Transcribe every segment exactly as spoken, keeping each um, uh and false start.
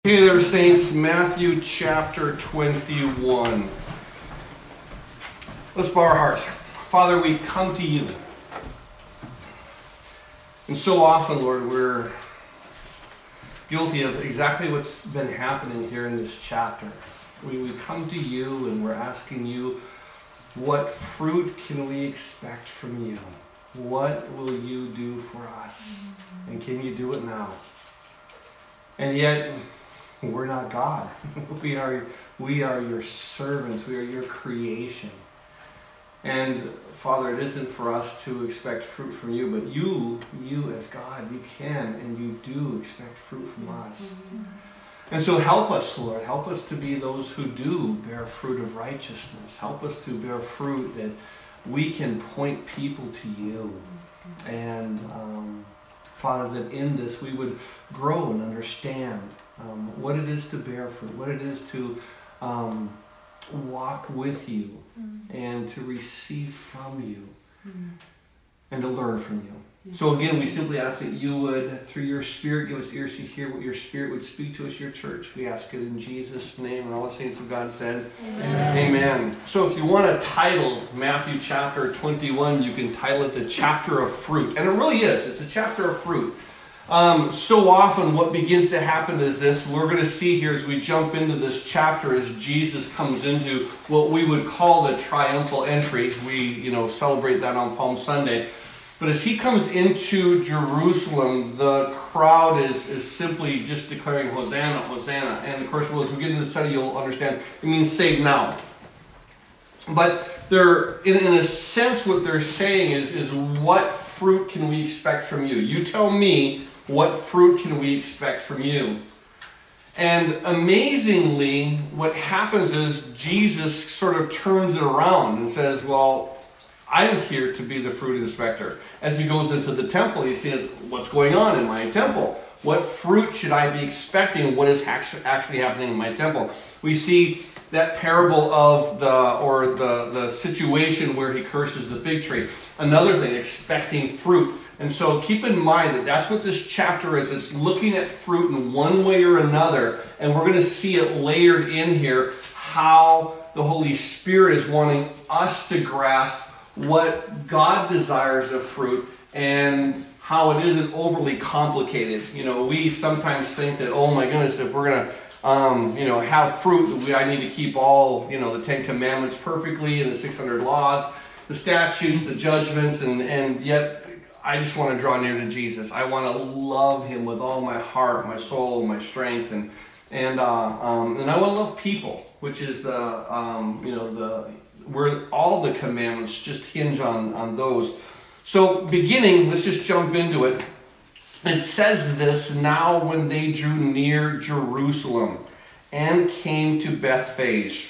Hey there, saints. Matthew chapter twenty-one. Let's bow our hearts. Father, we come to you. And so often, Lord, we're guilty of exactly what's been happening here in this chapter. We, we come to you and we're asking you, what fruit can we expect from you? What will you do for us? And can you do it now? And yet, we're not God. We are, we are your servants. We are your creation. And Father, it isn't for us to expect fruit from you, but you, you as God, you can and you do expect fruit from us. And so help us, Lord. Help us to be those who do bear fruit of righteousness. Help us to bear fruit that we can point people to you. And um, Father, that in this we would grow and understand Um, what it is to bear fruit, what it is to um, walk with you mm. and to receive from you mm. and to learn from you. Yeah. So again, we simply ask that you would, through your Spirit, give us ears to hear what your Spirit would speak to us, your church. We ask it in Jesus' name, and all the saints of God said, Amen. Amen. So if you want to title Matthew chapter twenty-one, you can title it the chapter of fruit. And it really is. It's a chapter of fruit. Um, so often what begins to happen is this. We're going to see here as we jump into this chapter as Jesus comes into what we would call the triumphal entry. We, you know, celebrate that on Palm Sunday. But as he comes into Jerusalem, the crowd is, is simply just declaring Hosanna, Hosanna. And of course, well, as we get into the study, you'll understand it means save now. But they're, in, in a sense, what they're saying is, is what fruit can we expect from you? You tell me, what fruit can we expect from you? And amazingly, what happens is Jesus sort of turns it around and says, well, I'm here to be the fruit inspector. As he goes into the temple, he says, what's going on in my temple? What fruit should I be expecting? What is actually happening in my temple? We see that parable of the, or the, the situation where he curses the fig tree. Another thing, expecting fruit. And so keep in mind that that's what this chapter is. It's looking at fruit in one way or another. And we're going to see it layered in here, how the Holy Spirit is wanting us to grasp what God desires of fruit and how it isn't overly complicated. You know, we sometimes think that, oh my goodness, if we're going to Um, you know, have fruit, that we, I need to keep all, you know, the Ten Commandments perfectly and the six hundred laws, the statutes, the judgments, and, and yet I just want to draw near to Jesus. I want to love him with all my heart, my soul, my strength, and and uh, um, and I want to love people, which is the um, you know the where all the commandments just hinge on on those. So beginning, let's just jump into it. It says this, now when they drew near Jerusalem and came to Bethphage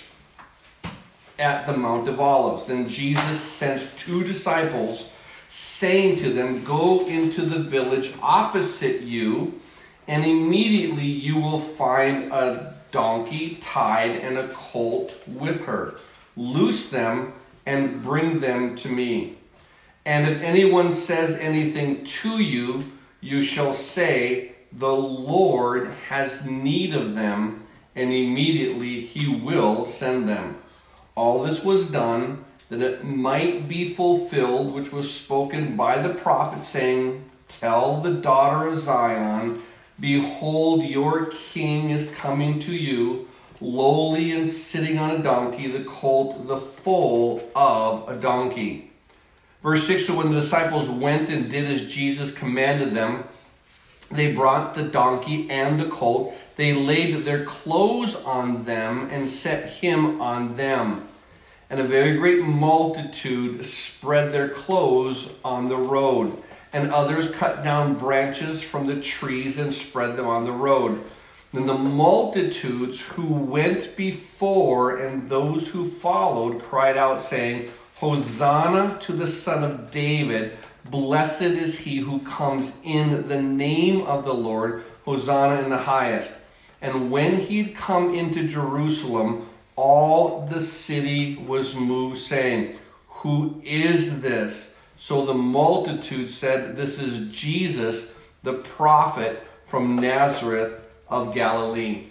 at the Mount of Olives, then Jesus sent two disciples, saying to them, go into the village opposite you, and immediately you will find a donkey tied and a colt with her. Loose them and bring them to me. And if anyone says anything to you, you shall say, the Lord has need of them, and immediately he will send them. All this was done that it might be fulfilled, which was spoken by the prophet, saying, tell the daughter of Zion, behold, your king is coming to you, lowly and sitting on a donkey, the colt, the foal of a donkey. Verse six, so when the disciples went and did as Jesus commanded them, they brought the donkey and the colt. They laid their clothes on them and set him on them. And a very great multitude spread their clothes on the road. And others cut down branches from the trees and spread them on the road. Then the multitudes who went before and those who followed cried out, saying, Hosanna to the Son of David. Blessed is he who comes in the name of the Lord. Hosanna in the highest. And when he'd come into Jerusalem, all the city was moved, saying, who is this? So the multitude said, this is Jesus, the prophet from Nazareth of Galilee.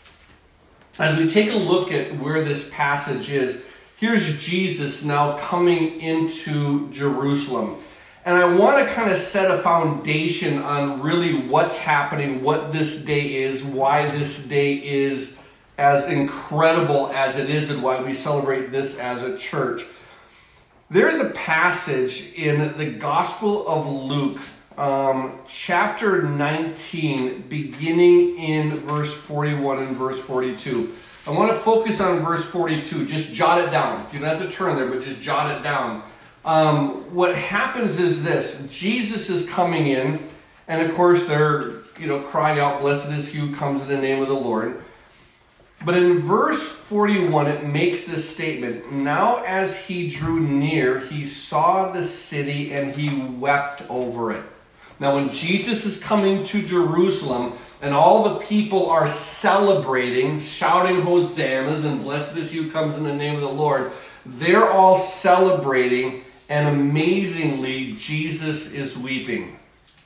As we take a look at where this passage is, here's Jesus now coming into Jerusalem. And I want to kind of set a foundation on really what's happening, what this day is, why this day is as incredible as it is, and why we celebrate this as a church. There's a passage in the Gospel of Luke, um, chapter nineteen, beginning in verse forty-one and verse forty-two. I want to focus on verse forty-two. Just jot it down. You don't have to turn there, but just jot it down. Um, what happens is this. Jesus is coming in, and of course they're you know crying out, "Blessed is he who comes in the name of the Lord." But in verse forty-one, it makes this statement. Now as he drew near, he saw the city and he wept over it. Now when Jesus is coming to Jerusalem and all the people are celebrating, shouting hosannas and blessed is he who comes in the name of the Lord, they're all celebrating, and amazingly, Jesus is weeping.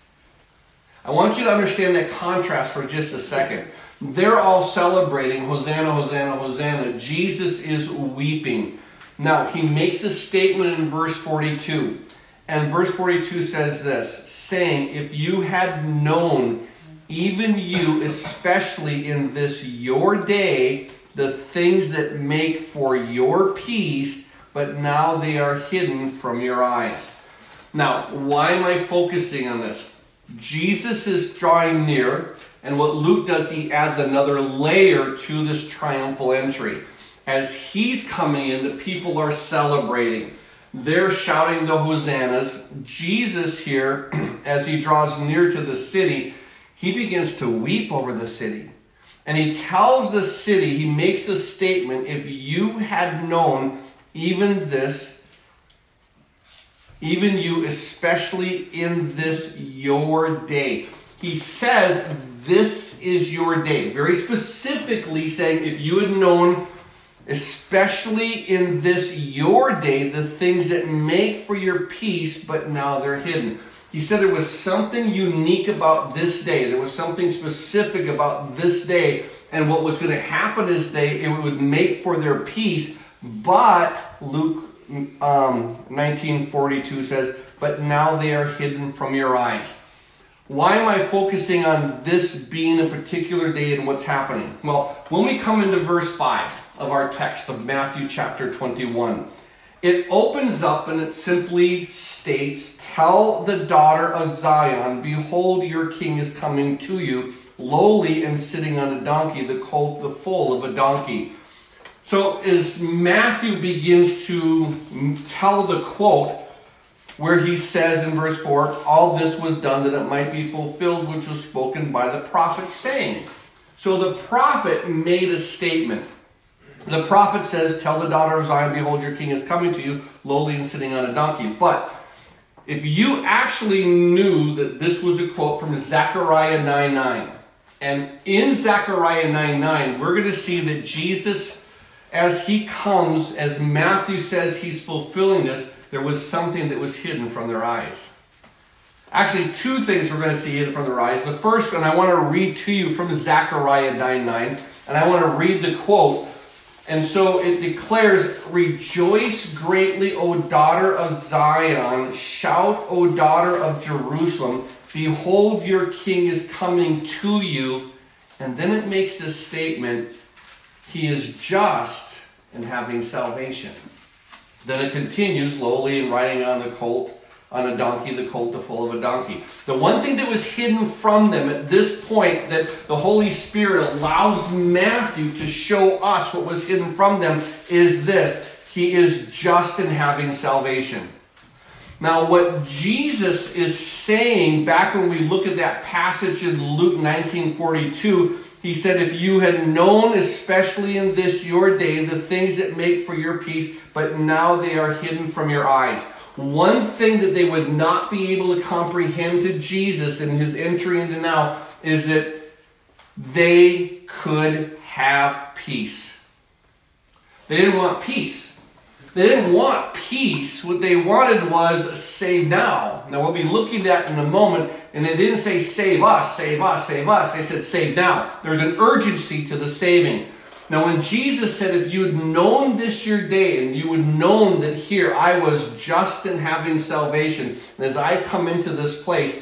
I want you to understand that contrast for just a second. They're all celebrating, Hosanna, Hosanna, Hosanna. Jesus is weeping. Now, he makes a statement in verse forty-two. And verse forty-two says this, saying, if you had known, even you, especially in this your day, the things that make for your peace, but now they are hidden from your eyes. Now, why am I focusing on this? Jesus is drawing near, and what Luke does, he adds another layer to this triumphal entry. As he's coming in, the people are celebrating. They're shouting the hosannas. Jesus here, as he draws near to the city, he begins to weep over the city. And he tells the city, he makes a statement, if you had known even this, even you, especially in this your day. He says, this is your day. Very specifically saying, if you had known, especially in this your day, the things that make for your peace, but now they're hidden. He said there was something unique about this day. There was something specific about this day. And what was going to happen is they, it would make for their peace. But Luke um, nineteen forty-two says, but now they are hidden from your eyes. Why am I focusing on this being a particular day and what's happening? Well, when we come into verse five of our text of Matthew chapter twenty-one, it opens up and it simply states, tell the daughter of Zion, behold, your king is coming to you, lowly and sitting on a donkey, the colt, the foal of a donkey. So as Matthew begins to tell the quote, where he says in verse four, all this was done that it might be fulfilled, which was spoken by the prophet, saying. So the prophet made a statement. The prophet says, tell the daughter of Zion, behold, your king is coming to you, lowly and sitting on a donkey. But if you actually knew that this was a quote from Zechariah nine nine, and in Zechariah nine nine, we're going to see that Jesus, as he comes, as Matthew says he's fulfilling this, there was something that was hidden from their eyes. Actually, two things we're going to see hidden from their eyes. The first, and I want to read to you from Zechariah nine nine, and I want to read the quote. And so it declares, rejoice greatly, O daughter of Zion. Shout, O daughter of Jerusalem. Behold, your king is coming to you. And then it makes this statement, he is just in having salvation. Then it continues, lowly and riding on the colt, on a donkey, the colt, the foal of a donkey. The one thing that was hidden from them at this point that the Holy Spirit allows Matthew to show us what was hidden from them is this. He is just in having salvation. Now what Jesus is saying, back when we look at that passage in Luke nineteen forty-two, he said, if you had known, especially in this your day, the things that make for your peace, but now they are hidden from your eyes. One thing that they would not be able to comprehend to Jesus in his entry into now is that they could have peace. They didn't want peace. They didn't want peace. What they wanted was save now. Now we'll be looking at in a moment, and they didn't say save us, save us, save us. They said save now. There's an urgency to the saving. Now when Jesus said, if you had known this your day, and you had known that here I was just in having salvation, and as I come into this place,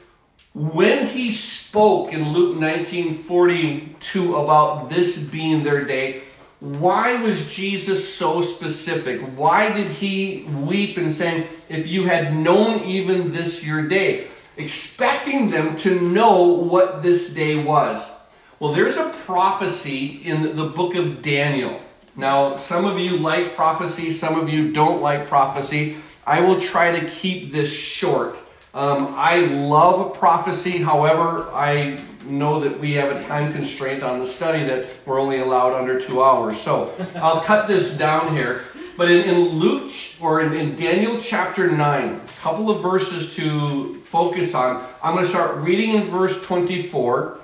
when he spoke in Luke nineteen forty-two about this being their day, why was Jesus so specific? Why did he weep and saying, if you had known even this your day? Expecting them to know what this day was. Well, there's a prophecy in the book of Daniel. Now, some of you like prophecy, some of you don't like prophecy. I will try to keep this short. Um, I love prophecy. However, I know that we have a time constraint on the study that we're only allowed under two hours. So I'll cut this down here. But in, in Luke, or in, in Daniel chapter nine, a couple of verses to focus on. I'm going to start reading in verse twenty-four.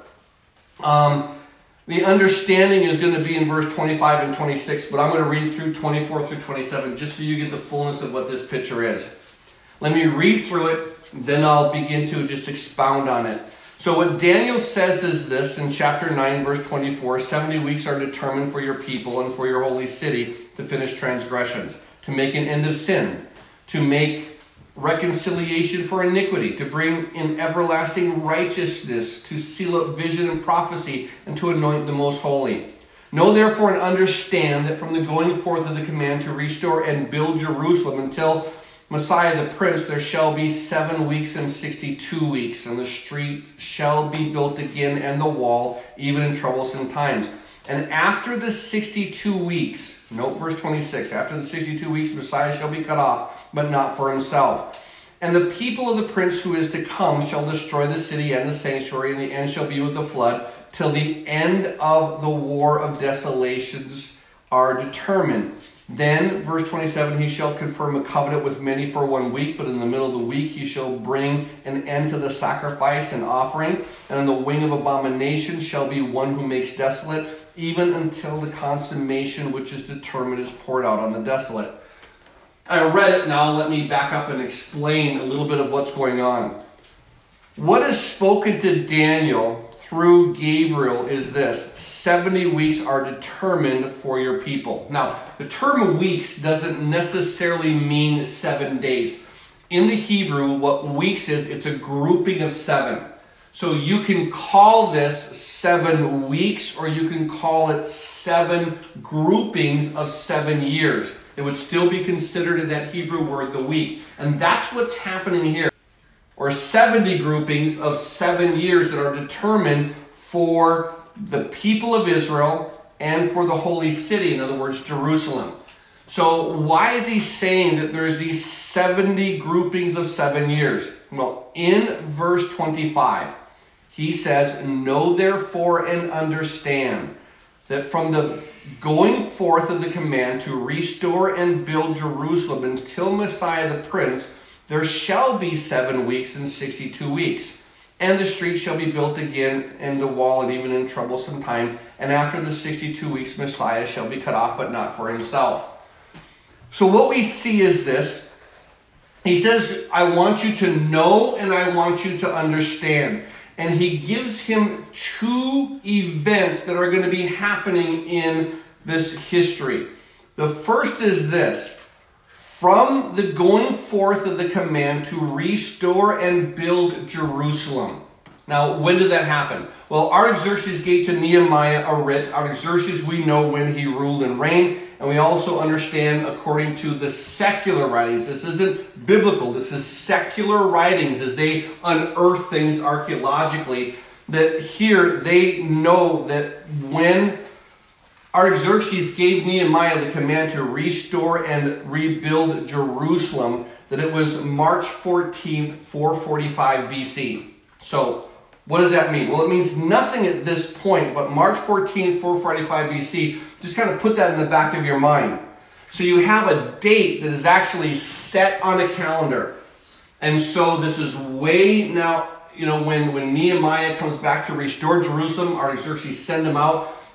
Um, the understanding is going to be in verse twenty-five and twenty-six, but I'm going to read through twenty-four through twenty-seven just so you get the fullness of what this picture is. Let me read through it, then I'll begin to just expound on it. So what Daniel says is this in chapter nine, verse twenty-four, seventy weeks are determined for your people and for your holy city to finish transgressions, to make an end of sin, to make reconciliation for iniquity, to bring in everlasting righteousness, to seal up vision and prophecy, and to anoint the most holy. Know therefore and understand that from the going forth of the command to restore and build Jerusalem until Messiah the Prince, there shall be seven weeks and sixty-two weeks, and the streets shall be built again, and the wall, even in troublesome times. And after the sixty-two weeks, note verse twenty-six, after the sixty-two weeks, Messiah shall be cut off, but not for himself. And the people of the prince who is to come shall destroy the city and the sanctuary, and the end shall be with the flood, till the end of the war of desolations are determined. Then, verse twenty-seven, he shall confirm a covenant with many for one week, but in the middle of the week he shall bring an end to the sacrifice and offering, and on the wing of abomination shall be one who makes desolate, even until the consummation which is determined is poured out on the desolate. I read it, now let me back up and explain a little bit of what's going on. What is spoken to Daniel through Gabriel is this: seventy weeks are determined for your people. Now, the term weeks doesn't necessarily mean seven days. In the Hebrew, what weeks is, it's a grouping of seven. So you can call this seven weeks, or you can call it seven groupings of seven years. It would still be considered in that Hebrew word, the week. And that's what's happening here. Or seventy groupings of seven years that are determined for the people of Israel and for the holy city, in other words, Jerusalem. So why is he saying that there's these seventy groupings of seven years? Well, in verse twenty-five, he says, know therefore and understand that from the going forth of the command to restore and build Jerusalem until Messiah the Prince, there shall be seven weeks and sixty-two weeks. And the street shall be built again, and the wall, and even in troublesome time. And after the sixty-two weeks, Messiah shall be cut off, but not for himself. So what we see is this. He says, I want you to know and I want you to understand. And he gives him two events that are going to be happening in this history. The first is this: from the going forth of the command to restore and build Jerusalem. Now, when did that happen? Well, Artaxerxes gave to Nehemiah a writ. Artaxerxes, we know when he ruled and reigned. And we also understand, according to the secular writings, this isn't biblical, this is secular writings as they unearth things archaeologically, that here they know that when Artaxerxes gave Nehemiah the command to restore and rebuild Jerusalem, that it was March fourteenth, four forty-five B C. So, what does that mean? Well, it means nothing at this point, but March fourteenth, four forty-five B C, just kind of put that in the back of your mind. So you have a date that is actually set on a calendar. And so this is way now, you know, when, when Nehemiah comes back to restore Jerusalem, Artaxerxes send him out.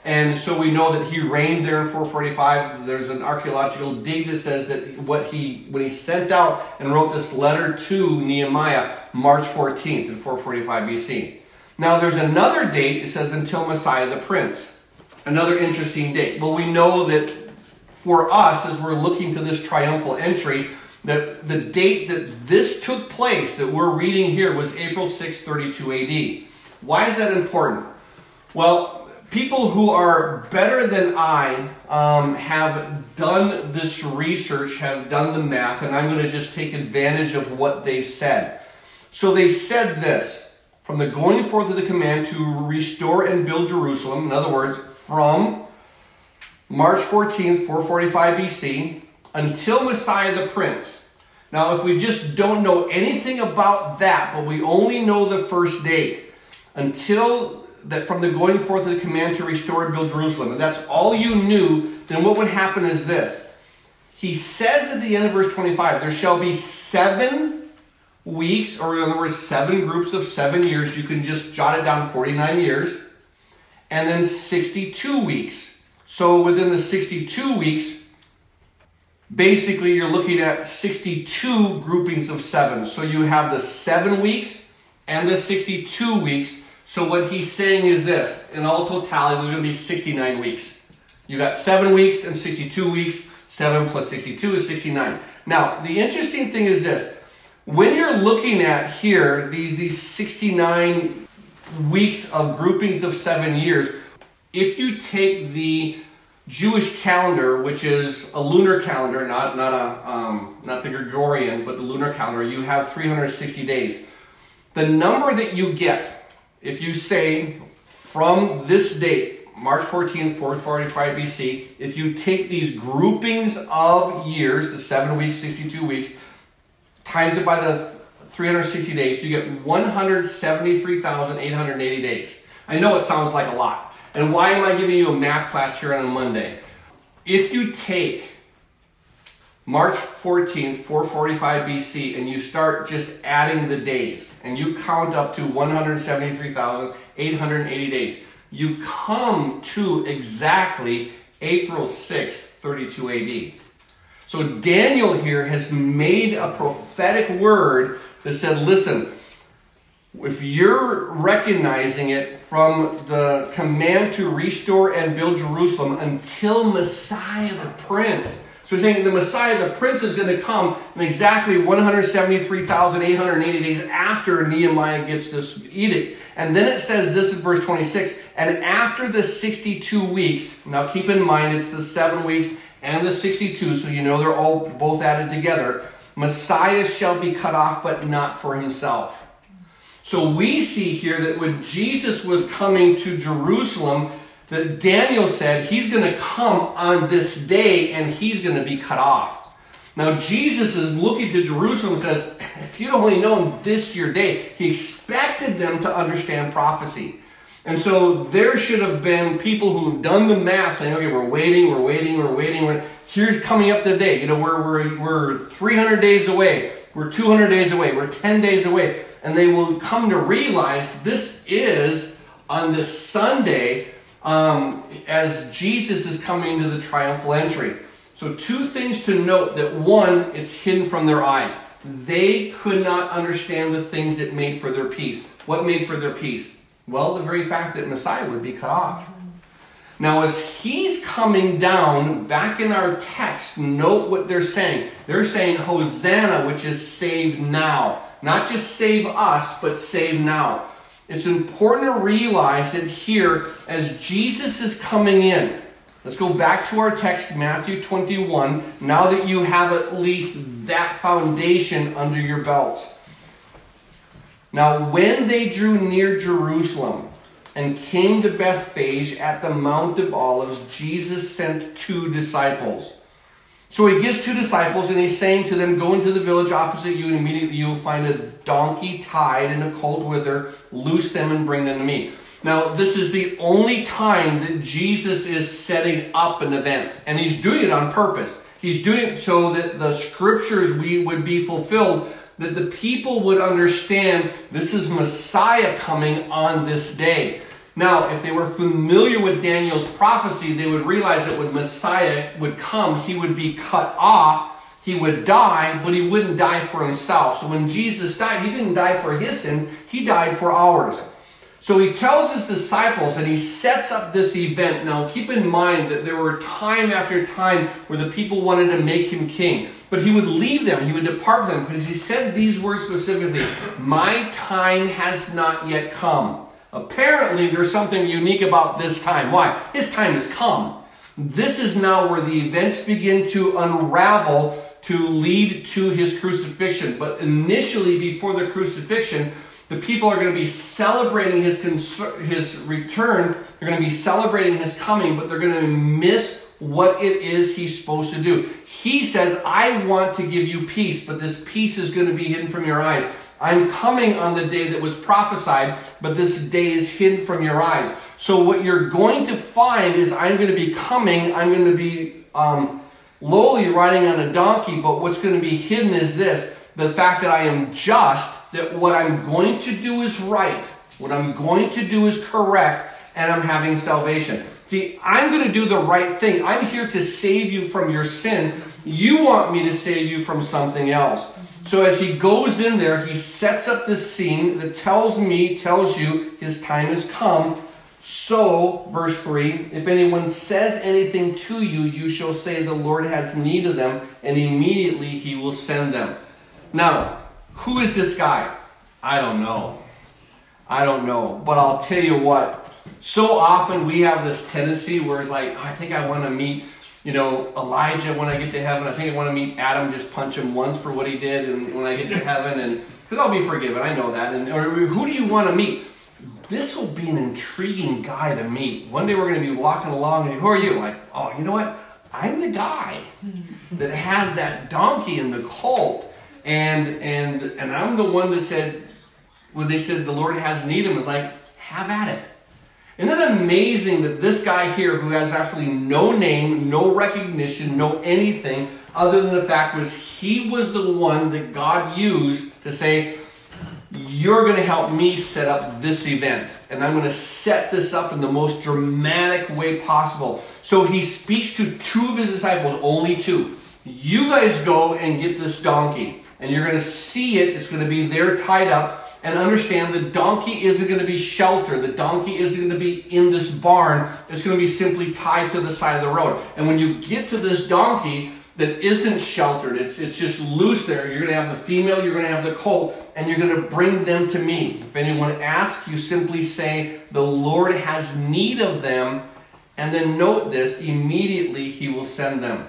And so we know that he reigned there in four forty-five. There's an archaeological dig that says that what he, when he sent out and wrote this letter to Nehemiah, March fourteenth in four forty-five B C. Now there's another date, it says until Messiah the Prince. Another interesting date. Well, we know that for us, as we're looking to this triumphal entry, that the date that this took place, that we're reading here, was April sixth, thirty-two A D. Why is that important? Well, people who are better than I um, have done this research, have done the math, and I'm going to just take advantage of what they've said. So they said this, from the going forth of the command to restore and build Jerusalem, in other words, from March fourteenth, four forty-five B C, until Messiah the Prince. Now, if we just don't know anything about that, but we only know the first date, until that from the going forth of the command to restore and build Jerusalem, and that's all you knew, then what would happen is this. He says at the end of verse twenty-five, there shall be seven weeks, or in other words, seven groups of seven years. You can just jot it down, forty-nine years. And then sixty-two weeks. So within the sixty-two weeks, basically you're looking at sixty-two groupings of seven. So you have the seven weeks and the sixty-two weeks. So what he's saying is this, in all totality, there's going to be sixty-nine weeks. You got seven weeks and sixty-two weeks. seven plus sixty-two is sixty-nine. Now, the interesting thing is this. When you're looking at here, these, these sixty-nine weeks of groupings of seven years, if you take the Jewish calendar, which is a lunar calendar, not, not, a, um, not the Gregorian, but the lunar calendar, you have three hundred sixty days. The number that you get, if you say from this date, March fourteenth, four forty-five B C, if you take these groupings of years, the seven weeks, sixty-two weeks, times it by the three hundred sixty days, you get one hundred seventy-three thousand eight hundred eighty days. I know it sounds like a lot. And why am I giving you a math class here on a Monday? If you take March fourteenth, four forty-five B C, and you start just adding the days, and you count up to one hundred seventy-three thousand eight hundred eighty days, you come to exactly April sixth, thirty-two A D. So Daniel here has made a prophetic word that said, listen, if you're recognizing it from the command to restore and build Jerusalem until Messiah the Prince. So he's saying the Messiah the Prince is going to come in exactly one hundred seventy-three thousand eight hundred eighty days after Nehemiah gets this edict. And then it says this in verse twenty-six, and after the sixty-two weeks, now keep in mind it's the seven weeks and the sixty-two, so you know they're all both added together, Messiah shall be cut off, but not for himself. So we see here that when Jesus was coming to Jerusalem, that Daniel said he's going to come on this day and he's going to be cut off. Now Jesus is looking to Jerusalem and says, if you'd only known this your day, he expected them to understand prophecy. And so there should have been people who've done the math saying, okay, we're waiting, we're waiting, we're waiting. We're, here's coming up the day. You know, we're, we're, we're three hundred days away. We're two hundred days away. We're ten days away. And they will come to realize this is on this Sunday um, as Jesus is coming to the triumphal entry. So two things to note. That one, it's hidden from their eyes. They could not understand the things that made for their peace. What made for their peace? Well, the very fact that Messiah would be cut off. Now, as he's coming down, back in our text, note what they're saying. They're saying Hosanna, which is save now. Not just save us, but save now. It's important to realize that here, as Jesus is coming in, let's go back to our text, Matthew twenty-one, now that you have at least that foundation under your belts. Now, when they drew near Jerusalem and came to Bethphage at the Mount of Olives, Jesus sent two disciples. So he gives two disciples and he's saying to them, go into the village opposite you and immediately you will find a donkey tied and a colt with her. Loose them and bring them to me. Now, this is the only time that Jesus is setting up an event. And he's doing it on purpose. He's doing it so that the scriptures we would be fulfilled, that the people would understand this is Messiah coming on this day. Now, if they were familiar with Daniel's prophecy, they would realize that when Messiah would come, he would be cut off, he would die, but he wouldn't die for himself. So when Jesus died, he didn't die for his sin, he died for ours. So he tells his disciples and he sets up this event. Now keep in mind that there were time after time where the people wanted to make him king. But he would leave them, he would depart from them, because he said these words specifically, "My time has not yet come." Apparently there's something unique about this time. Why? His time has come. This is now where the events begin to unravel to lead to his crucifixion. But initially, before the crucifixion, the people are going to be celebrating his, his return. They're going to be celebrating his coming, but they're going to miss what it is he's supposed to do. He says, "I want to give you peace, but this peace is going to be hidden from your eyes. I'm coming on the day that was prophesied, but this day is hidden from your eyes." So what you're going to find is I'm going to be coming. I'm going to be um, lowly riding on a donkey, but what's going to be hidden is this, the fact that I am just, that what I'm going to do is right, what I'm going to do is correct, and I'm having salvation. See, I'm going to do the right thing. I'm here to save you from your sins. You want me to save you from something else. So as he goes in there, he sets up this scene that tells me, tells you, his time has come. So, verse three, "If anyone says anything to you, you shall say the Lord has need of them, and immediately he will send them." Now, who is this guy? I don't know. I don't know. But I'll tell you what, so often we have this tendency where it's like, I think I want to meet, you know, Elijah when I get to heaven. I think I want to meet Adam, just punch him once for what he did, and when I get to heaven, and because I'll be forgiven, I know that. And or who do you want to meet? This will be an intriguing guy to meet. One day we're going to be walking along, and who are you? Like, oh, you know what? I'm the guy that had that donkey in the colt, and and and I'm the one that said, when they said the Lord has need of him, it's like, have at it. Isn't it amazing that this guy here, who has absolutely no name, no recognition, no anything, other than the fact was he was the one that God used to say, you're going to help me set up this event, and I'm going to set this up in the most dramatic way possible. So he speaks to two of his disciples, only two. You guys go and get this donkey, and you're going to see it. It's going to be there tied up. And understand, the donkey isn't going to be sheltered. The donkey isn't going to be in this barn. It's going to be simply tied to the side of the road. And when you get to this donkey that isn't sheltered, it's, it's just loose there, you're going to have the female, you're going to have the colt, and you're going to bring them to me. If anyone asks, you simply say, the Lord has need of them. And then note this, immediately he will send them.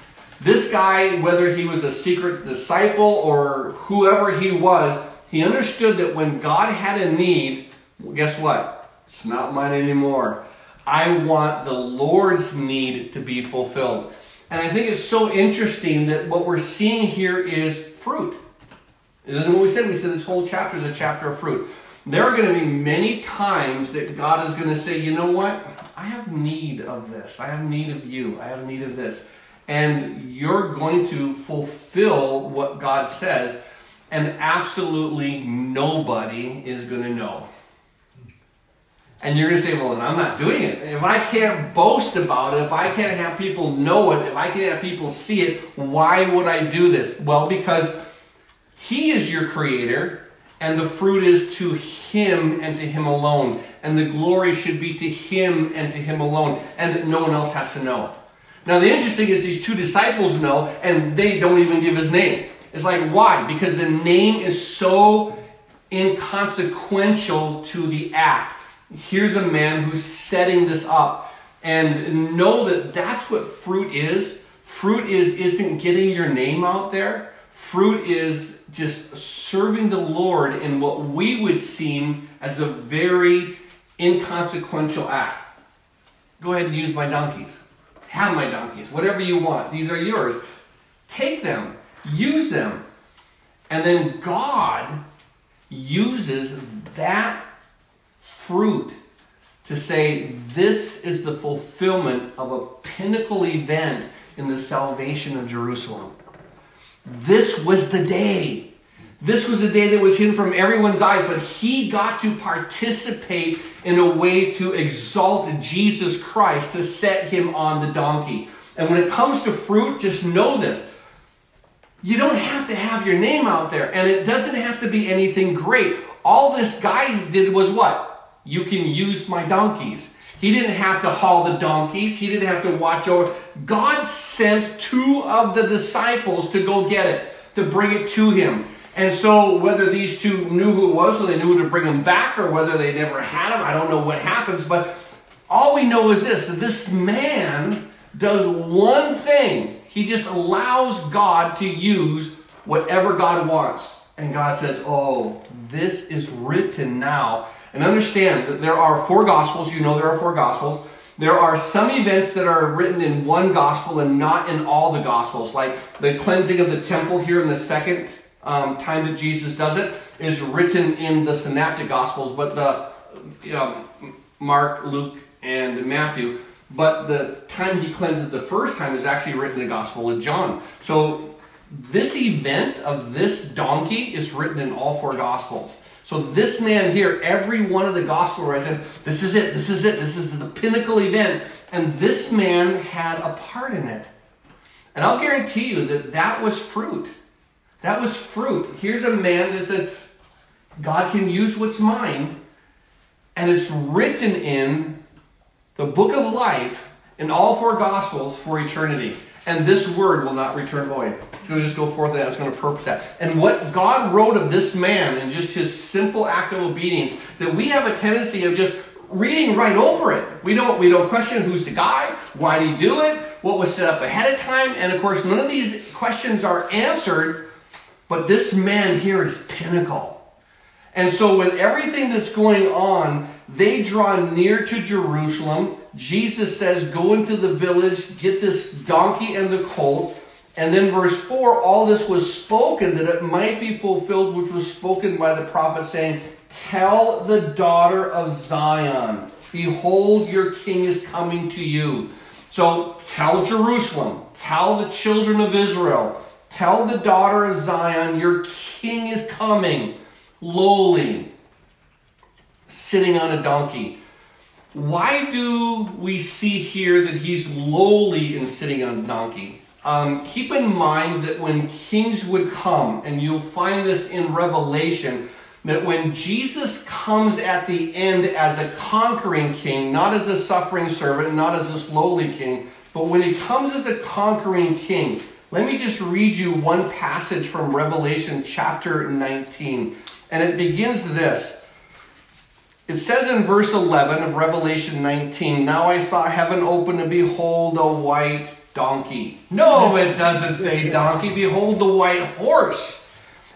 This guy, whether he was a secret disciple or whoever he was, he understood that when God had a need, well, guess what? It's not mine anymore. I want the Lord's need to be fulfilled. And I think it's so interesting that what we're seeing here is fruit. Isn't what we said? We said this whole chapter is a chapter of fruit. There are going to be many times that God is going to say, you know what? I have need of this. I have need of you. I have need of this. And you're going to fulfill what God says. And absolutely nobody is going to know. And you're going to say, well, then I'm not doing it. If I can't boast about it, if I can't have people know it, if I can't have people see it, why would I do this? Well, because he is your creator, and the fruit is to him and to him alone. And the glory should be to him and to him alone, and that no one else has to know. Now, the interesting is these two disciples know, and they don't even give his name. It's like, why? Because the name is so inconsequential to the act. Here's a man who's setting this up. And know that that's what fruit is. Fruit is, isn't getting your name out there. Fruit is just serving the Lord in what we would seem as a very inconsequential act. Go ahead and use my donkeys. Have my donkeys. Whatever you want. These are yours. Take them. Use them. And then God uses that fruit to say this is the fulfillment of a pinnacle event in the salvation of Jerusalem. This was the day. This was a day that was hidden from everyone's eyes, but he got to participate in a way to exalt Jesus Christ, to set him on the donkey. And when it comes to fruit, just know this. You don't have to have your name out there, and it doesn't have to be anything great. All this guy did was what? You can use my donkeys. He didn't have to haul the donkeys. He didn't have to watch over. God sent two of the disciples to go get it, to bring it to him. And so whether these two knew who it was, so they knew to bring him back, or whether they never had him, I don't know what happens. But all we know is this, that this man does one thing. He just allows God to use whatever God wants. And God says, oh, this is written now. And understand that there are four Gospels. You know there are four Gospels. There are some events that are written in one Gospel and not in all the Gospels. Like the cleansing of the temple here in the second um, time that Jesus does it is written in the Synoptic Gospels. But the you know, Mark, Luke, and Matthew. But the time he cleanses the first time is actually written in the Gospel of John. So this event of this donkey is written in all four Gospels. So this man here, every one of the Gospel writers said, this is it, this is it, this is the pinnacle event. And this man had a part in it. And I'll guarantee you that that was fruit. That was fruit. Here's a man that said, God can use what's mine. And it's written in the book of life in all four Gospels for eternity. And this word will not return void. It's going to just go forth and it's going to purpose that. And what God wrote of this man and just his simple act of obedience, that we have a tendency of just reading right over it. We don't, we don't question who's the guy, why did he do it, what was set up ahead of time. And of course, none of these questions are answered. But this man here is pinnacle. And so with everything that's going on, they draw near to Jerusalem. Jesus says, go into the village, get this donkey and the colt. And then verse four, all this was spoken that it might be fulfilled, which was spoken by the prophet, saying, tell the daughter of Zion, behold, your king is coming to you. So tell Jerusalem, tell the children of Israel, tell the daughter of Zion, your king is coming, lowly, sitting on a donkey. Why do we see here that he's lowly and sitting on a donkey? Um, keep in mind that when kings would come, and you'll find this in Revelation, that when Jesus comes at the end as a conquering king, not as a suffering servant, not as this lowly king, but when he comes as a conquering king, let me just read you one passage from Revelation chapter nineteen. And it begins this. It says in verse eleven of Revelation nineteen, now I saw heaven open and behold a white donkey. No, it doesn't say donkey. Behold the white horse.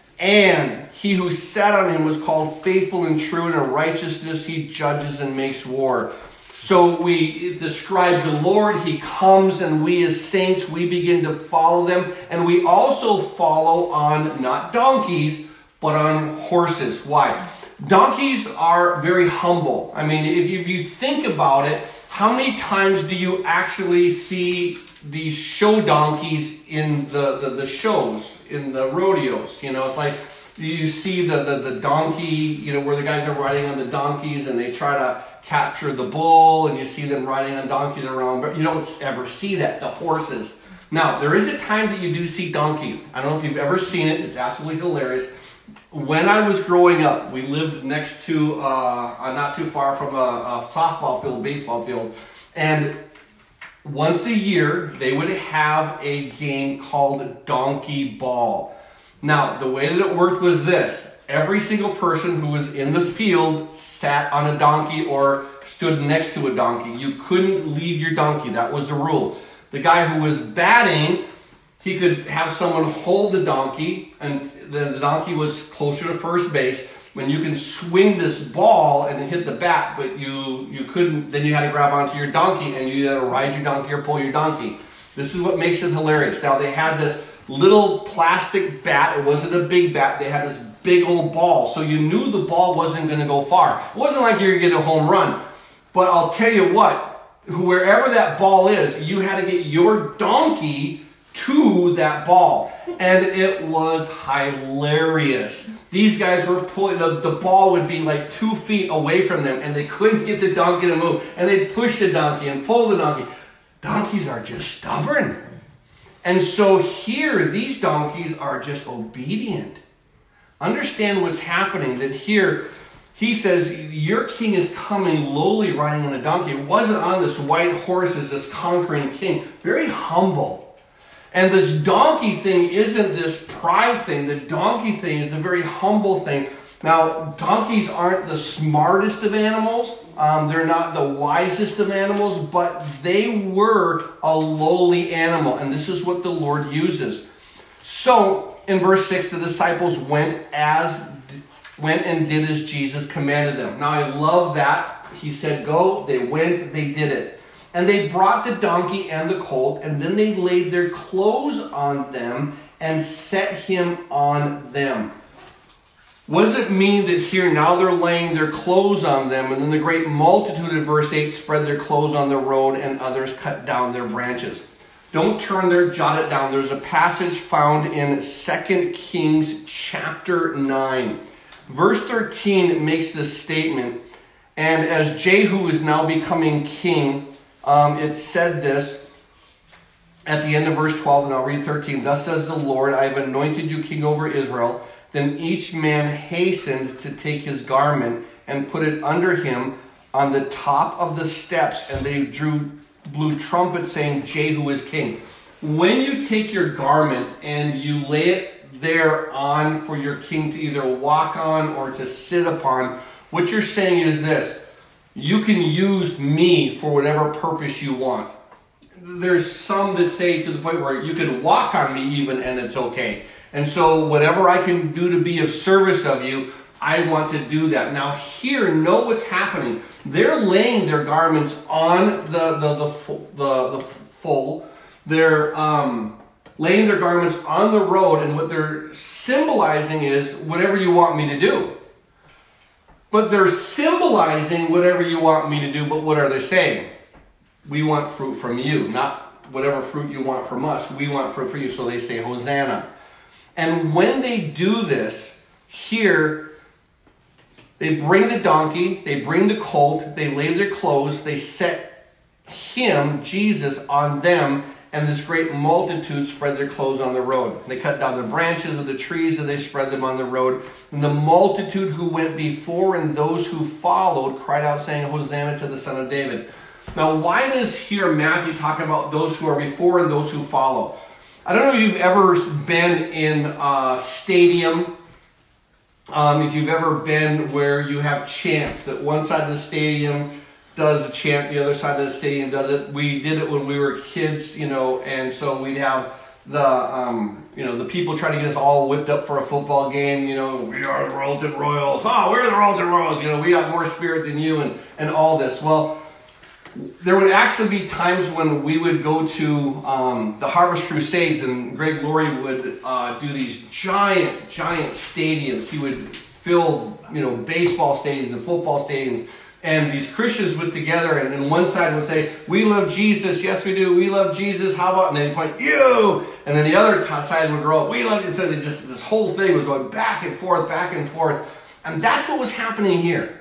And he who sat on him was called faithful and true, and in righteousness he judges and makes war. So we, it describes the Lord. He comes, and we as saints, we begin to follow them. And we also follow on not donkeys, but on horses. Why? Donkeys are very humble. I mean, if you, if you think about it, how many times do you actually see these show donkeys in the, the, the shows, in the rodeos? You know, it's like you see the, the, the donkey, you know, where the guys are riding on the donkeys and they try to capture the bull, and you see them riding on donkeys around, but you don't ever see that, the horses. Now, there is a time that you do see donkey. I don't know if you've ever seen it. It's absolutely hilarious. When I was growing up, we lived next to, uh, not too far from a, a softball field, baseball field. And once a year, they would have a game called Donkey Ball. Now, the way that it worked was this. Every single person who was in the field sat on a donkey or stood next to a donkey. You couldn't leave your donkey. That was the rule. The guy who was batting, he could have someone hold the donkey, and the donkey was closer to first base. When you can swing this ball and hit the bat, but you, you couldn't, then you had to grab onto your donkey, and you had to ride your donkey or pull your donkey. This is what makes it hilarious. Now, they had this little plastic bat. It wasn't a big bat. They had this big old ball. So you knew the ball wasn't going to go far. It wasn't like you were going to get a home run. But I'll tell you what, wherever that ball is, you had to get your donkey to that ball. And it was hilarious. These guys were pulling, the, the ball would be like two feet away from them, and they couldn't get the donkey to move. And they'd push the donkey and pull the donkey. Donkeys are just stubborn. And so here, these donkeys are just obedient. Understand what's happening, that here, he says, your king is coming lowly riding on a donkey. It wasn't on this white horse as this conquering king. Very humble. And this donkey thing isn't this pride thing. The donkey thing is a very humble thing. Now, donkeys aren't the smartest of animals. Um, they're not the wisest of animals, but they were a lowly animal. And this is what the Lord uses. So, in verse six, the disciples went as went and did as Jesus commanded them. Now, I love that. He said, go. They went. They did it. And they brought the donkey and the colt, and then they laid their clothes on them and set him on them. What does it mean that here now they're laying their clothes on them, and then the great multitude in verse eight spread their clothes on the road, and others cut down their branches? Don't turn there, jot it down. There's a passage found in Second Kings chapter nine. Verse thirteen makes this statement, and as Jehu is now becoming king, Um, it said this at the end of verse twelve, and I'll read thirteen. Thus says the Lord, I have anointed you king over Israel. Then each man hastened to take his garment and put it under him on the top of the steps, and they drew blew trumpets saying, Jehu is king. When you take your garment and you lay it there on for your king to either walk on or to sit upon, what you're saying is this: you can use me for whatever purpose you want. There's some that say to the point where you can walk on me even and it's okay. And so whatever I can do to be of service of you, I want to do that. Now here, know what's happening. They're laying their garments on the, the, the, the, the foal. They're um, laying their garments on the road, and what they're symbolizing is whatever you want me to do. But they're symbolizing whatever you want me to do, but what are they saying? We want fruit from you, not whatever fruit you want from us. We want fruit from you, so they say, Hosanna. And when they do this, here, they bring the donkey, they bring the colt, they lay their clothes, they set him, Jesus, on them, and this great multitude spread their clothes on the road. They cut down the branches of the trees and they spread them on the road. And the multitude who went before and those who followed cried out saying, Hosanna to the Son of David. Now, why does here Matthew talk about those who are before and those who follow? I don't know if you've ever been in a stadium, um, if you've ever been where you have chants, that one side of the stadium does a chant, the other side of the stadium does it. We did it when we were kids, you know, and so we'd have the, um, you know, the people trying to get us all whipped up for a football game, you know, we are the Royalton Royals, oh, we're the Royalton Royals, you know, we got more spirit than you, and, and all this. Well, there would actually be times when we would go to um, the Harvest Crusades, and Greg Laurie would uh, do these giant, giant stadiums. He would fill, you know, baseball stadiums and football stadiums. And these Christians would together, and, and one side would say, we love Jesus, yes we do, we love Jesus, how about, and then he'd point, you! And then the other side would grow up, we love you. So they just, this whole thing was going back and forth, back and forth. And that's what was happening here.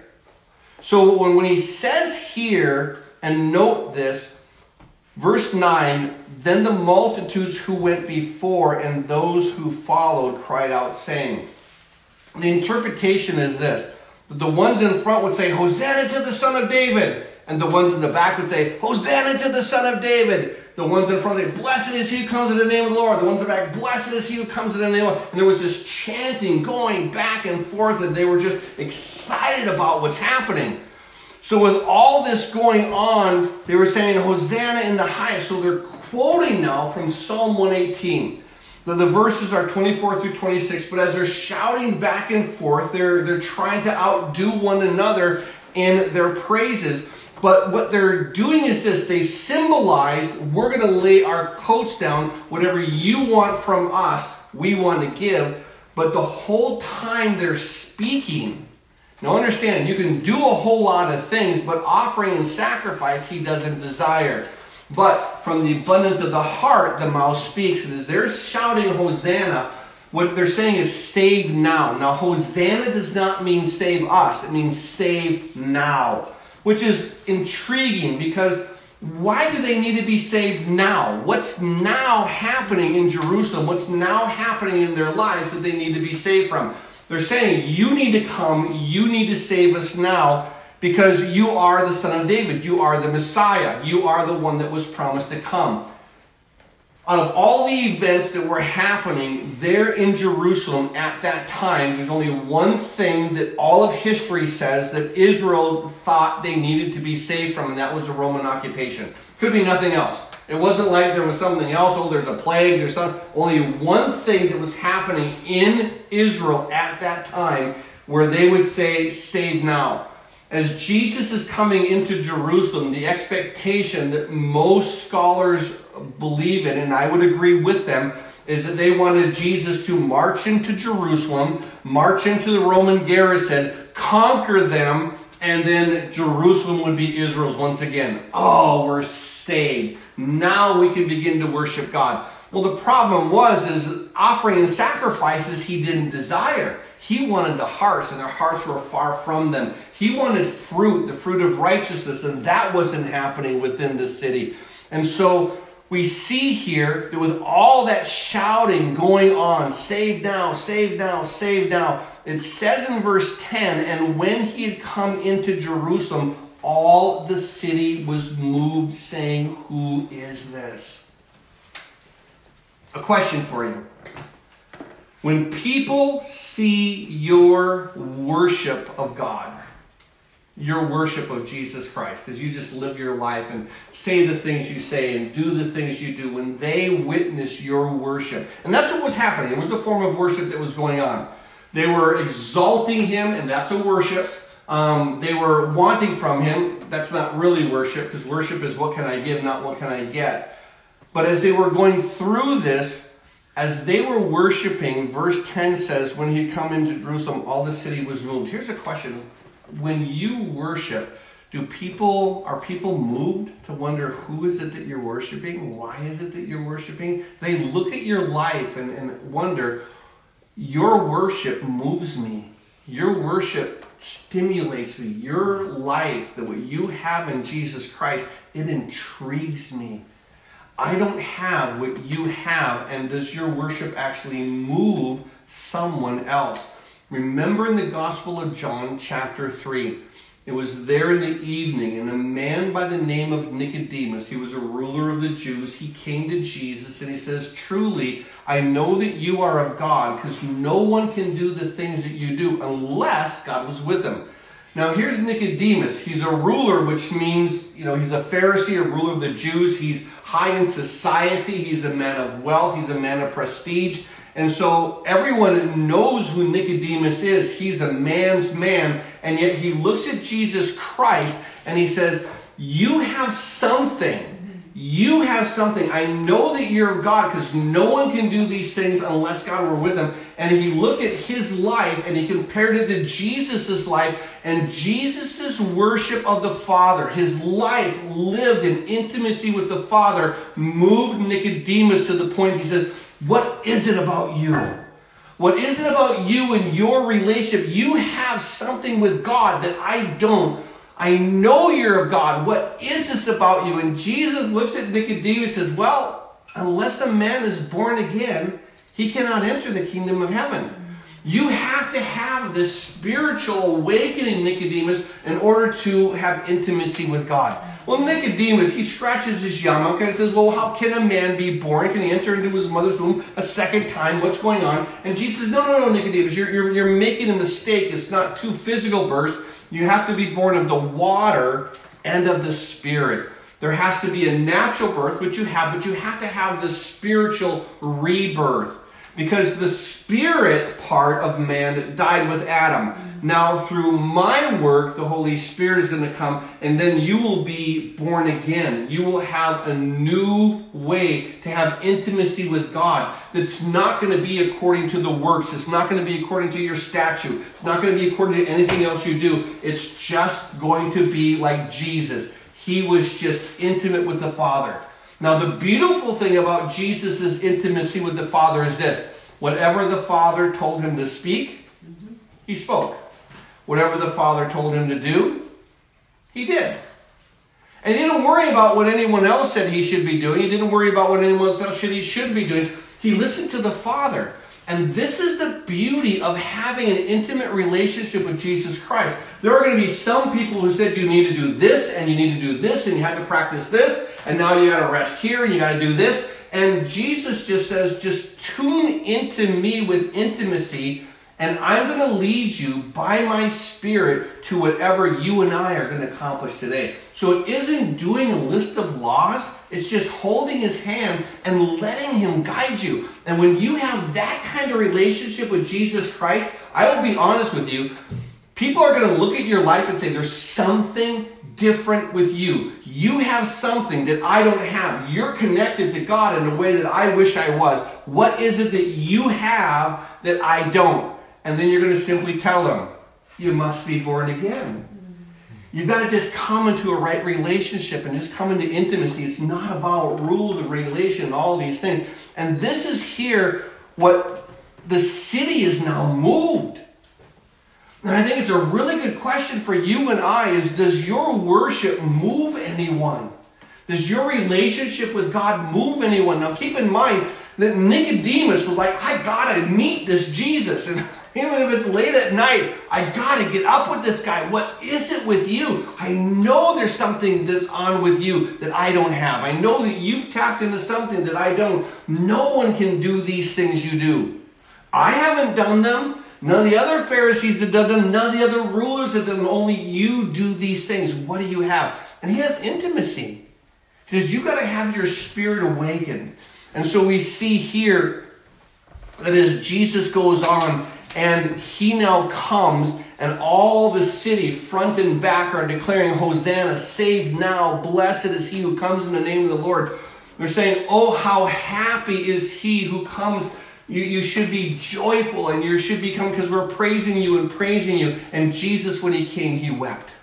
So when, when he says here, and note this, verse nine, then the multitudes who went before and those who followed cried out saying. The interpretation is this: the ones in front would say, Hosanna to the Son of David. And the ones in the back would say, Hosanna to the Son of David. The ones in front would say, blessed is he who comes in the name of the Lord. The ones in the back, blessed is he who comes in the name of the Lord. And there was this chanting going back and forth, and they were just excited about what's happening. So with all this going on, they were saying, Hosanna in the highest. So they're quoting now from Psalm one eighteen. The, the verses are twenty-four through twenty-six, but as they're shouting back and forth, they're, they're trying to outdo one another in their praises. But what they're doing is this: they've symbolized, we're going to lay our coats down, whatever you want from us, we want to give. But the whole time they're speaking, now understand, you can do a whole lot of things, but offering and sacrifice he doesn't desire. But from the abundance of the heart, the mouth speaks. And as they're shouting Hosanna, what they're saying is save now. Now, Hosanna does not mean save us. It means save now, which is intriguing because why do they need to be saved now? What's now happening in Jerusalem? What's now happening in their lives that they need to be saved from? They're saying, you need to come, you need to save us now because you are the Son of David. You are the Messiah. You are the one that was promised to come. Out of all the events that were happening there in Jerusalem at that time, there's only one thing that all of history says that Israel thought they needed to be saved from, and that was the Roman occupation. Could be nothing else. It wasn't like there was something else, oh, there's a plague, there's some, only one thing that was happening in Israel at that time where they would say, save now. As Jesus is coming into Jerusalem, the expectation that most scholars believe in, and I would agree with them, is that they wanted Jesus to march into Jerusalem, march into the Roman garrison, conquer them, and then Jerusalem would be Israel's once again. Oh, we're saved. Now we can begin to worship God. Well, the problem was, is offering and sacrifices he didn't desire. He wanted the hearts, and their hearts were far from them. He wanted fruit, the fruit of righteousness, and that wasn't happening within the city. And so we see here that with all that shouting going on, save now, save now, save now, it says in verse ten, and when he had come into Jerusalem, all the city was moved, saying, who is this? A question for you. When people see your worship of God, your worship of Jesus Christ, as you just live your life and say the things you say and do the things you do, when they witness your worship, and that's what was happening. It was a form of worship that was going on. They were exalting him, and that's a worship. Um, they were wanting from him. That's not really worship, because worship is what can I give, not what can I get. But as they were going through this, as they were worshiping, verse ten says, when he had come into Jerusalem, all the city was moved. Here's a question. When you worship, do people, are people moved to wonder who is it that you're worshiping? Why is it that you're worshiping? They look at your life and, and wonder, your worship moves me. Your worship stimulates me. Your life, that what you have in Jesus Christ, it intrigues me. I don't have what you have, and does your worship actually move someone else? Remember in the Gospel of John, chapter three, it was there in the evening, and a man by the name of Nicodemus, he was a ruler of the Jews, he came to Jesus, and he says, truly, I know that you are of God, because no one can do the things that you do unless God was with him. Now here's Nicodemus. He's a ruler, which means, you know, he's a Pharisee, a ruler of the Jews. He's high in society. He's a man of wealth. He's a man of prestige. And so everyone knows who Nicodemus is. He's a man's man. And yet he looks at Jesus Christ and he says, you have something. You have something. I know that you're of God, because no one can do these things unless God were with him. And he looked at his life and he compared it to Jesus' life, and Jesus' worship of the Father, his life lived in intimacy with the Father, moved Nicodemus to the point he says, what is it about you? What is it about you and your relationship? You have something with God that I don't. I know you're of God. What is this about you? And Jesus looks at Nicodemus and says, well, unless a man is born again, he cannot enter the kingdom of heaven. You have to have this spiritual awakening, Nicodemus, in order to have intimacy with God. Well, Nicodemus, he scratches his yarmulke and says, well, how can a man be born? Can he enter into his mother's womb a second time? What's going on? And Jesus says, no, no, no, Nicodemus, you're, you're, you're making a mistake. It's not two physical births. You have to be born of the water and of the Spirit. There has to be a natural birth, which you have, but you have to have the spiritual rebirth. Because the spirit part of man died with Adam. Now through my work, the Holy Spirit is going to come, and then you will be born again. You will have a new way to have intimacy with God that's not going to be according to the works. It's not going to be according to your statute. It's not going to be according to anything else you do. It's just going to be like Jesus. He was just intimate with the Father. Now, the beautiful thing about Jesus' intimacy with the Father is this. Whatever the Father told him to speak, mm-hmm. he spoke. Whatever the Father told him to do, he did. And he didn't worry about what anyone else said he should be doing. He didn't worry about what anyone else said he should be doing. He listened to the Father. And this is the beauty of having an intimate relationship with Jesus Christ. There are going to be some people who said you need to do this, and you need to do this, and you have to practice this, and now you got to rest here, and you got to do this. And Jesus just says, just tune into me with intimacy, and I'm going to lead you by my Spirit to whatever you and I are going to accomplish today. So it isn't doing a list of laws. It's just holding his hand and letting him guide you. And when you have that kind of relationship with Jesus Christ, I will be honest with you, people are going to look at your life and say, there's something different with you. You have something that I don't have. You're connected to God in a way that I wish I was. What is it that you have that I don't? And then you're going to simply tell them, you must be born again. You've got to just come into a right relationship and just come into intimacy. It's not about rules and regulation and all these things. And this is here what the city is now moved. And I think it's a really good question for you and I is, does your worship move anyone? Does your relationship with God move anyone? Now keep in mind that Nicodemus was like, I got to meet this Jesus. And even if it's late at night, I got to get up with this guy. What is it with you? I know there's something that's on with you that I don't have. I know that you've tapped into something that I don't. No one can do these things you do. I haven't done them. None of the other Pharisees have done them. None of the other rulers have done them. Only you do these things. What do you have? And he has intimacy. He says, you've got to have your spirit awakened. And so we see here that as Jesus goes on, and he now comes, and all the city, front and back, are declaring, Hosanna, saved now, blessed is he who comes in the name of the Lord. They're saying, oh, how happy is he who comes. You, you should be joyful, and you should be coming because we're praising you and praising you. And Jesus, when he came, he wept.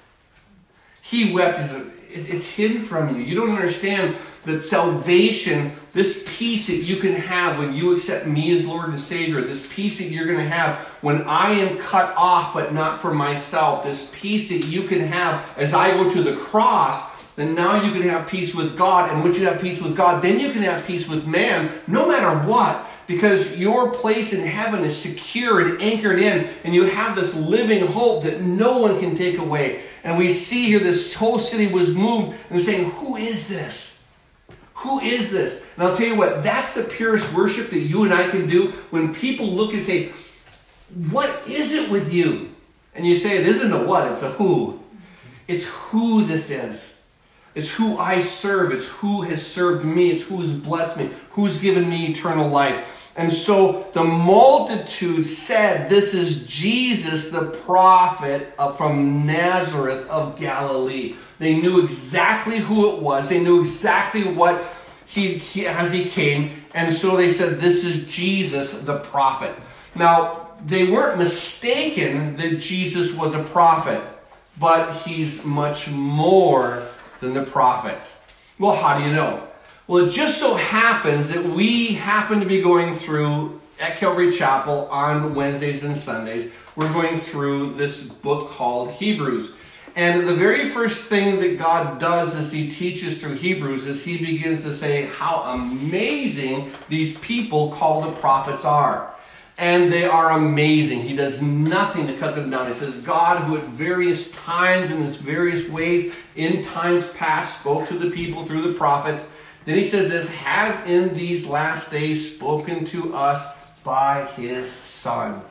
He wept. It's hidden from you. You don't understand that salvation, this peace that you can have when you accept me as Lord and Savior, this peace that you're going to have when I am cut off but not for myself, this peace that you can have as I go to the cross, then now you can have peace with God. And once you have peace with God, then you can have peace with man, no matter what. Because your place in heaven is secure and anchored in, and you have this living hope that no one can take away. And we see here this whole city was moved, and they're saying, who is this? Who is this? And I'll tell you what, that's the purest worship that you and I can do when people look and say, what is it with you? And you say, it isn't a what, it's a who. It's who this is. It's who I serve. It's who has served me. It's who has blessed me. Who's given me eternal life. And so the multitude said, this is Jesus, the prophet from Nazareth of Galilee. They knew exactly who it was. They knew exactly what he, he as he came. And so they said, this is Jesus, the prophet. Now, they weren't mistaken that Jesus was a prophet, but he's much more than the prophets. Well, how do you know? Well, it just so happens that we happen to be going through at Calvary Chapel on Wednesdays and Sundays. We're going through this book called Hebrews. And the very first thing that God does as he teaches through Hebrews is he begins to say how amazing these people called the prophets are. And they are amazing. He does nothing to cut them down. He says, God, who at various times in this various ways in times past spoke to the people through the prophets. Then he says this, has in these last days spoken to us by his Son.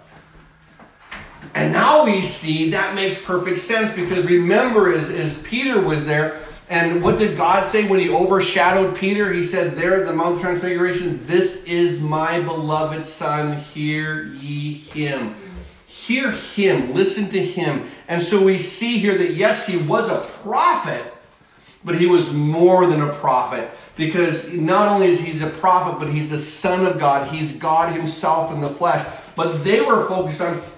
And now we see that makes perfect sense, because remember as, as Peter was there, and what did God say when he overshadowed Peter? He said there at the Mount of Transfiguration, this is my beloved Son, hear ye him. Hear him, listen to him. And so we see here that yes, he was a prophet, but he was more than a prophet. Because not only is he a prophet, but he's the Son of God. He's God himself in the flesh. But they were focused on,